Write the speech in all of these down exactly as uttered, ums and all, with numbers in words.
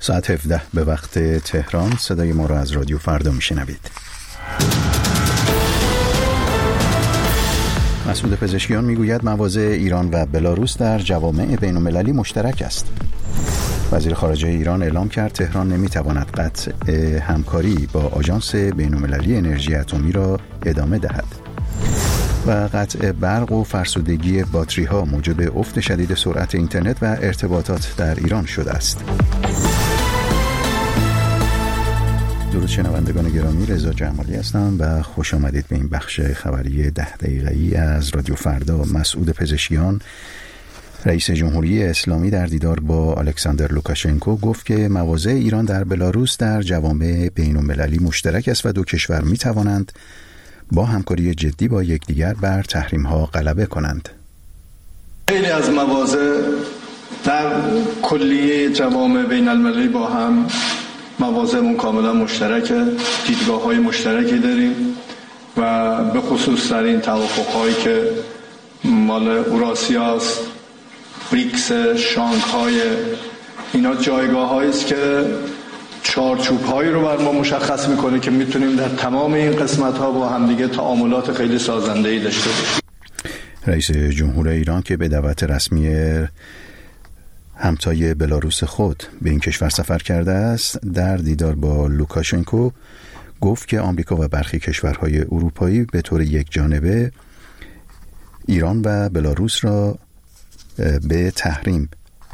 ساعت هفده به وقت تهران. صدای ما را از رادیو فردا میشنوید. مسعود پزشکیان میگوید مواضع ایران و بلاروس در جوامع بین المللی مشترک است. وزیر خارجه ایران اعلام کرد تهران نمیتواند قطع همکاری با آژانس بین المللی انرژی اتمی را ادامه دهد. و قطع برق و فرسودگی باتری ها موجب افت شدید سرعت اینترنت و ارتباطات در ایران شده است. درود شنوندگان گرامی، رضا جمالی هستم و خوش آمدید به این بخش خبری ده دقیقه‌ای از رادیو فردا. مسعود پزشکیان رئیس جمهوری اسلامی در دیدار با الکساندر لوکاشنکو گفت که مواضع ایران در بلاروس در جوامع بین المللی مشترک است و دو کشور می توانند با همکاری جدی با یکدیگر بر تحریم ها غلبه کنند. خیلی از مواضع در کلیه جوامع بین المللی با هم مواضعمون کاملا مشترکه، دیدگاه های مشترکی داریم و به خصوص در این توافق هایی که مال اوراسیا است، بریکس، شانگهای، اینا جایگاه هایی است که چارچوب هایی رو بر ما مشخص میکنه که میتونیم در تمام این قسمت ها با همدیگه تعاملات خیلی سازنده‌ای داشته باشیم. رئیس جمهور ایران که به دعوت رسمی همتای بلاروس خود به این کشور سفر کرده است، در دیدار با لوکاشنکو گفت که آمریکا و برخی کشورهای اروپایی به طور یک جانبه ایران و بلاروس را به تحریم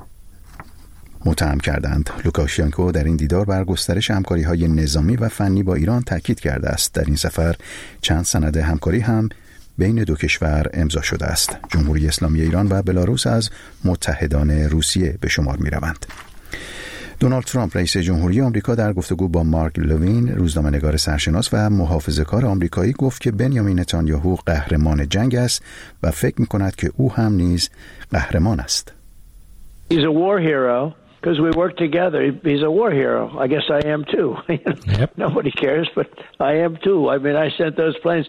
متهم کردند. لوکاشنکو در این دیدار بر گسترش همکاری‌های نظامی و فنی با ایران تاکید کرده است. در این سفر چند سند همکاری هم بین دو کشور امضا شده است. جمهوری اسلامی ایران و بلاروس از متحدان روسیه به شمار می‌روند. دونالد ترامپ رئیس جمهوری آمریکا در گفتگو با مارک لوین، روزنامه‌نگار سرشناس و محافظه‌کار آمریکایی، گفت که بنیامین نتانیاهو قهرمان جنگ است و فکر می‌کند که او هم نیز قهرمان است. He's a war hero because we work together. He's a war hero. I guess I am too. Yep. Nobody cares, but I am too. I mean, I sent those planes.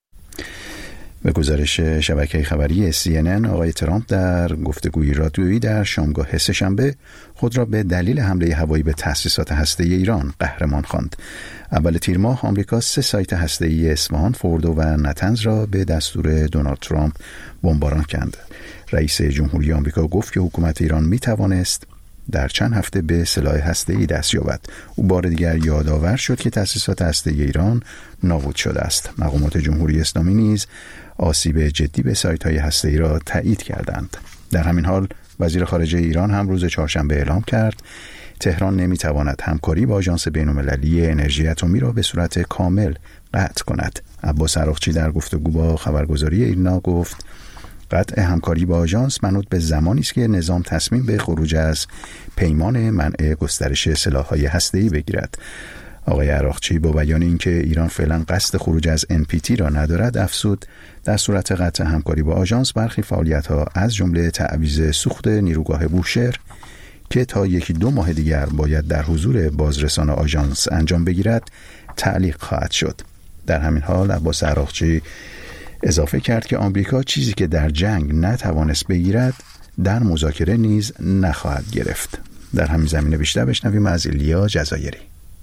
به گزارش شبکه خبری سی ان ان، آقای ترامپ در گفتگوی رادیویی در شامگاه سه‌شنبه خود را به دلیل حمله هوایی به تأسیسات هسته‌ای ایران قهرمان خواند. اول تیر ماه آمریکا سه سایت هسته‌ای اصفهان، فوردو و نتنز را به دستور دونالد ترامپ بمباران کرد. رئیس جمهوری آمریکا گفت که حکومت ایران می توانست در چند هفته به سلاح هسته‌ای دست یابد. او بار دیگر یادآور شد که تأسیسات هسته‌ای ایران نابود شده است. مقامات جمهوری اسلامی نیز آسیب جدی به سایت‌های هسته‌ای را تایید کردند. در همین حال وزیر خارجه ایران هم روز چهارشنبه اعلام کرد تهران نمی‌تواند همکاری با آژانس بین‌المللی انرژی اتمی را به صورت کامل قطع کند. عباس عراقچی در گفتگو با خبرگزاری ایرنا گفت قطع همکاری با آژانس منوط به زمانی است که نظام تصمیم به خروج از پیمان منع گسترش سلاح‌های هسته‌ای بگیرد. آقای عراقچی با بیان اینکه ایران فعلا قصد خروج از ان پی تی را ندارد، افزود در صورت قطع همکاری با آژانس برخی فعالیت‌ها از جمله تعویض سوخت نیروگاه بوشهر که تا یکی دو ماه دیگر باید در حضور بازرسان آژانس انجام بگیرد تعلیق خواهد شد. در همین حال عباس عراقچی اضافه کرد که آمریکا چیزی که در جنگ نتوانست بگیرد در مذاکره نیز نخواهد گرفت. در همین زمینه بیشتر بشنویم از ایلیا جزایری.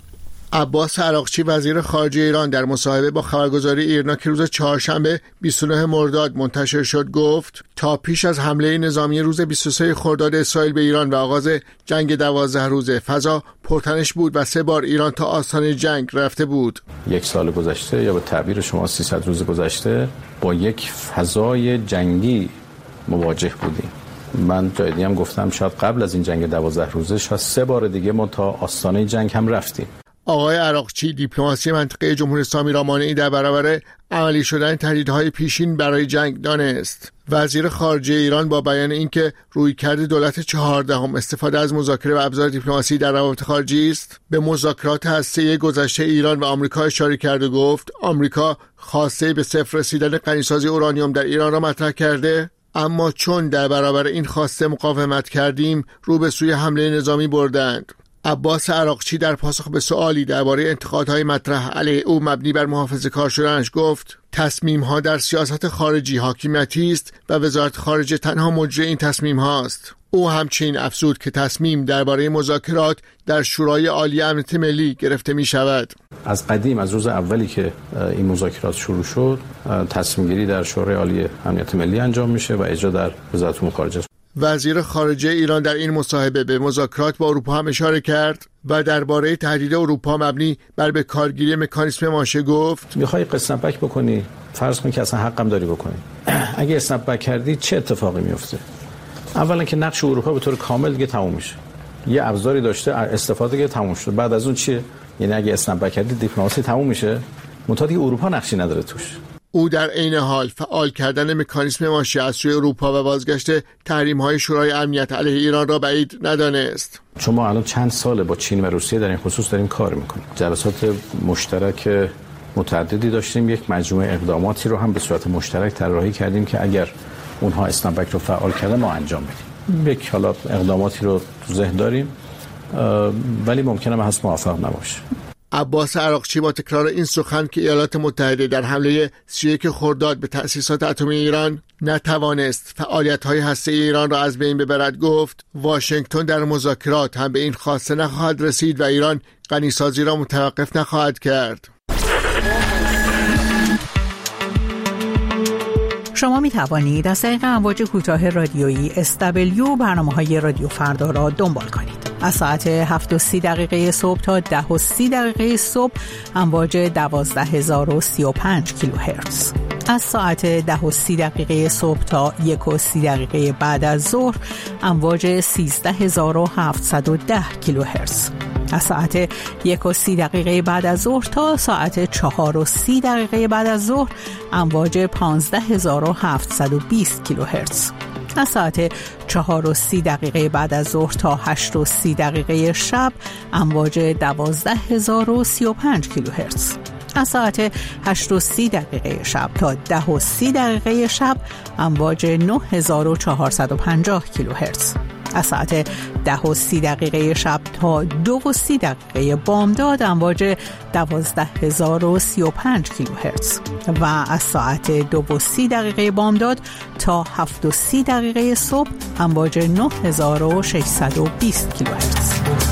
عباس عراقچی وزیر خارجه ایران در مصاحبه با خبرگزاری ایرنا که روز چهارشنبه بیست و نه مرداد منتشر شد گفت تا پیش از حمله نظامی روز بیست و سه خرداد اسرائیل به ایران و آغاز جنگ دوازده روزه فضا پرتنش بود و سه بار ایران تا آستانه جنگ رفته بود. یک سال گذشته یا به تعبیر شما سیصد روز گذشته با یک فضای جنگی مواجه بودیم. من جای دیگه هم گفتم شاید قبل از این جنگ دوازده روزه شاید سه بار دیگه ما تا آستانه جنگ هم رفتیم. آقای عراقچی دیپلماسی منطقه جمهوری اسلامی را مانعی در برابر عملی شدن تهدیدهای پیشین برای جنگ دانست. وزیر خارجه ایران با بیان اینکه رویکرد دولت چهاردهم استفاده از مذاکره و ابزار دیپلماسی در روابط خارجی است، به مذاکرات هسته‌ای گذشته ایران و آمریکا اشاره کرد و گفت آمریکا خواسته به صفر رسیدن غنیسازی اورانیوم در ایران را مطرح کرده، اما چون در برابر این خواسته مقاومت کردیم رو به سوی حمله نظامی بردند. عباس عراقچی در پاسخ به سوالی درباره انتقادهای مطرح علیه او مبنی بر محافظه‌کار شدنش گفت تصمیم‌ها در سیاست خارجی حاکمیتی است و وزارت خارجه تنها مجری این تصمیم هاست. او همچنین افزود که تصمیم درباره مذاکرات در شورای عالی امنیت ملی گرفته می شود. از قدیم از روز اولی که این مذاکرات شروع شد تصمیم گیری در شورای عالی امنیت ملی انجام میشه و اجرا در وزارت امور خارجه. وزیر خارجه ایران در این مصاحبه به مذاکرات با اروپا هم اشاره کرد و درباره تهدید اروپا مبنی بر به کارگیری مکانیسم ماشه گفت میخوای اسنپ بک بکنی، فرض کن که اصلا حقم داری بکنی، اگه اسنپ بک کردی چه اتفاقی میفته؟ اولا که نقش اروپا به طور کامل دیگه تموم میشه، یه ابزاری داشته استفاده دیگه تموم شده، بعد از اون چیه؟ یعنی اگه اسنپ بک کردی دیپلماسی تموم میشه، منتها دیگه اروپا نقشی نداره توش. او در عین حال فعال کردن مکانیسم ماشه از سوی اروپا و بازگشت تحریم‌های شورای امنیت علیه ایران را بعید ندانست. چون ما الان چند ساله با چین و روسیه در این خصوص داریم کار میکنیم. جلسات مشترک متعددی داشتیم، یک مجموعه اقداماتی رو هم به صورت مشترک طراحی کردیم که اگر اونها اسنپ بک رو فعال کردن ما انجام بدیم. یک حالا اقداماتی رو تو ذهن داریم ولی ممکنه هست موفق نباشه. عباس عراقچی با تکرار این سخن که ایالات متحده در حمله سی و یک خرداد به تأسیسات اتمی ایران نتوانست فعالیت‌های هسته‌ای ایران را از بین ببرد گفت واشنگتن در مذاکرات هم به این خواسته نخواهد رسید و ایران غنیسازی را متوقف نخواهد کرد. شما می توانید از طریق امواج کوتاه رادیویی اس دبلیو برنامه‌های رادیو فردا را دنبال کنید. از ساعت هفت و سی دقیقه صبح تا ده و سی دقیقه صبح امواج دوازده هزار و سی و پنج کیلوهرتز. از ساعت ده و سی دقیقه صبح تا یک و سی دقیقه بعد از ظهر امواج سیزده هزار و هفتصد و ده کیلوهرتز. از ساعت یک و سی دقیقه بعد از ظهر تا ساعت چهار و سی دقیقه بعد از ظهر امواج پانزده هزار و هفتصد و بیست کیلوهرتز. از ساعت چهار و سی دقیقه بعد از ظهر تا هشت و سی دقیقه شب امواج دوازده هزار و سی و پنج کیلوهرتز. از ساعت هشت و سی دقیقه شب تا ده و سی دقیقه شب امواج نه هزار و چهارصد و پنجاه کیلوهرتز. از ساعت ده و سی دقیقه شب تا دو و سی دقیقه بامداد امواج دوازده هزار و سی و پنج کیلوهرتز و از ساعت دو و سی دقیقه بامداد تا هفت و سی دقیقه صبح امواج نه هزار و ششصد و بیست کیلوهرتز.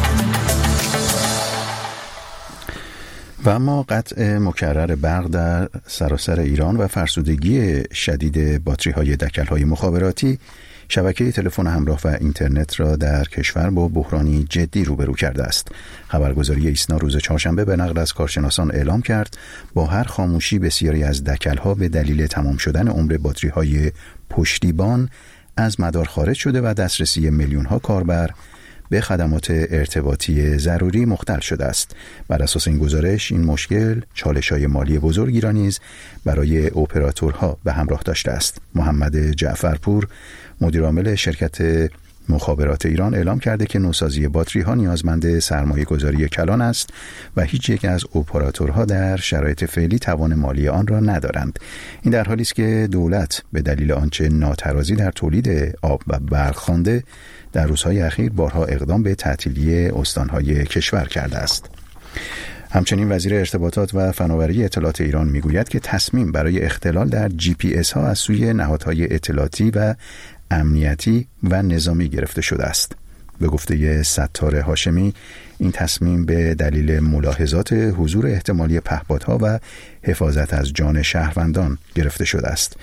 و اما قطع مکرر برق در سراسر ایران و فرسودگی شدید باتری‌های دکل‌های مخابراتی شبکه تلفن همراه و اینترنت را در کشور با بحرانی جدی روبرو کرده است. خبرگزاری ایسنا روز چهارشنبه به نقل از کارشناسان اعلام کرد با هر خاموشی بسیاری از دکل‌ها به دلیل تمام شدن عمر باتری‌های پشتیبان از مدار خارج شده و دسترسی میلیون‌ها کاربر به خدمات ارتباطی ضروری مختل شده است. بر اساس این گزارش این مشکل چالش‌های مالی بزرگی را نیز برای اپراتورها به همراه داشته است. محمد جعفرپور مدیر عامل شرکت مخابرات ایران اعلام کرده که نوسازی باتری ها نیازمند سرمایه گذاری کلان است و هیچ یک از اپراتورها در شرایط فعلی توان مالی آن را ندارند. این در حالی است که دولت به دلیل آنچه ناترازی در تولید آب و برق خوانده در روزهای اخیر بارها اقدام به تعطیلی استانهای کشور کرده است. همچنین وزیر ارتباطات و فناوری اطلاعات ایران میگوید که تصمیم برای اختلال در جی پی اس ها از سوی نهادهای اطلاعاتی و امنیتی و نظامی گرفته شده است. به گفته ستار هاشمی این تصمیم به دلیل ملاحظات حضور احتمالی پهپادها و حفاظت از جان شهروندان گرفته شده است.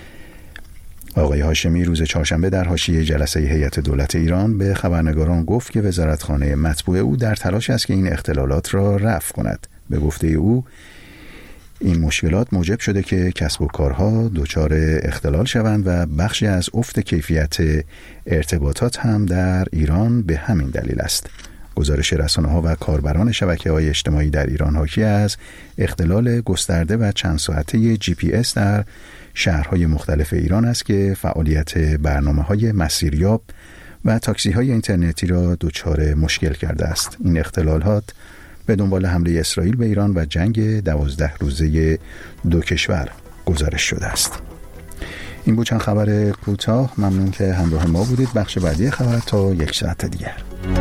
آقای هاشمی روز چهارشنبه در حاشیه جلسه هیئت دولت ایران به خبرنگاران گفت که وزارتخانه مطبوع او در تلاش است که این اختلالات را رفع کند. به گفته او این مشکلات موجب شده که کسب و کارها دچار اختلال شوند و بخشی از افت کیفیت ارتباطات هم در ایران به همین دلیل است. گزارش رسانه‌ها و کاربران شبکه‌های اجتماعی در ایران حاکی از اختلال گسترده و چند ساعته جی پی اس در شهرهای مختلف ایران است که فعالیت برنامه‌های مسیریاب و تاکسی‌های اینترنتی را دچار مشکل کرده است. این اختلالات به دنبال حمله اسرائیل به ایران و جنگ دوازده روزه دو کشور گزارش شده است. این بود چند خبر کوتاه. ممنون که همراه ما بودید. بخش بعدی خبر تا یک ساعت دیگر.